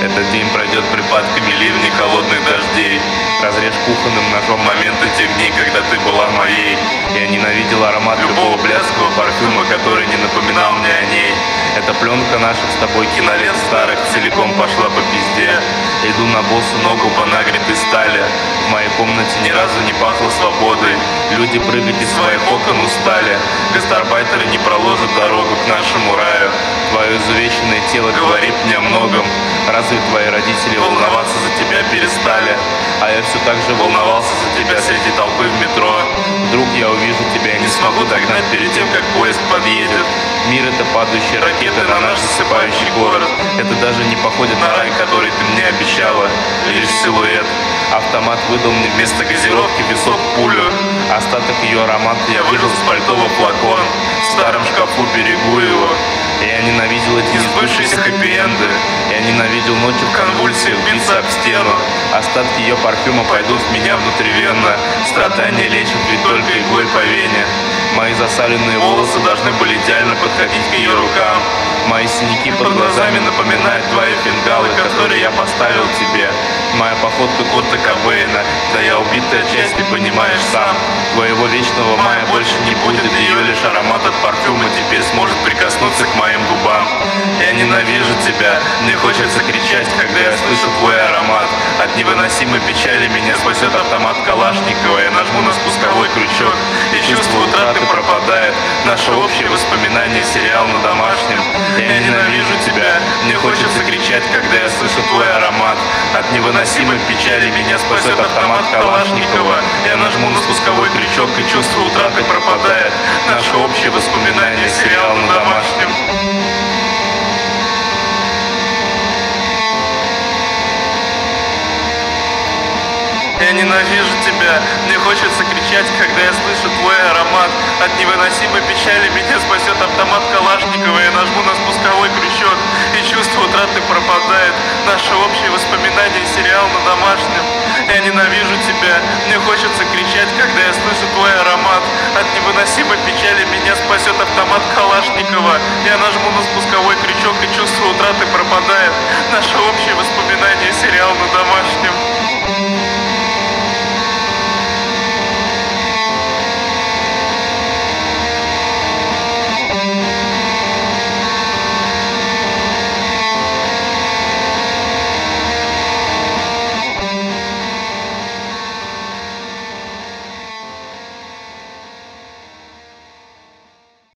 Этот день пройдет припадками ливней, холодных дождей. Разрежь кухонным ножом моменты тех дней, когда ты была моей. Я ненавидел аромат любого блядского парфюма, который не напоминал мне о ней. Эта пленка наших с тобой кинолент старых целиком пошла по пизде. Иду на босу ногу по нагретой стали. В моей комнате ни разу не пахло свободой. Люди прыгать из своих окон устали. Гастарбайтеры не проложат дорогу к нашему раю. Твое изувеченное тело говорит мне о многом. Разве твои родители волноваться за тебя перестали? А я все так же волновался за тебя среди толпы в метро. Вдруг я увижу тебя и не смогу догнать перед тем, как поезд подъедет. Мир — это падающие ракеты на наш засыпающий город. Это даже не походит на рай, который ты мне обещала. Лишь силуэт. Автомат выдал мне вместо газировки в висок пулю. Остаток ее аромата я выжил с пальто во флакон. В старом шкафу берегу его. Я ненавидел эти несбывшиеся хэппи-энды. Я ненавидел ночью в конвульсиях биться об стену. Остатки ее парфюма пойдут в меня внутривенно. Страдания лечат ведь только иглой по вене. Мои засаленные волосы должны были идеально подходить к ее рукам. Мои синяки под глазами напоминают твои фингалы, которые я поставил тебе. Моя походка Курта Кобейна, да я убитая часть, ты понимаешь сам. Твоего вечного мая больше не будет, ее лишь аромат от парфюма теперь сможет прикоснуться к моим губам. Я ненавижу тебя, мне хочется кричать, когда я слышу твой аромат. От невыносимой печали меня спасет автомат Калашникова. Я нажму на спусковой крючок, и чувство утраты пропадает. Наше общее воспоминание, сериал на домашнем. Я ненавижу тебя, мне хочется кричать, когда я слышу твой аромат. От невыносимой печали меня спасет автомат Калашникова. Я нажму на спусковой крючок, и чувство утраты пропадает. Наше общее воспоминание, сериал на домашнем. Я ненавижу тебя, мне хочется кричать, когда я слышу твой аромат. От невыносимой печали меня спасет автомат Калашникова. Я нажму на спусковой крючок, и чувство утраты пропадает. Наше общее воспоминание, сериал на домашнем. Я ненавижу тебя, мне хочется кричать, когда я слышу твой аромат. От невыносимой печали меня спасет автомат Калашникова. Я нажму на спусковой крючок, и чувство утраты пропадает. Наше общее воспоминание, сериал на домашнем.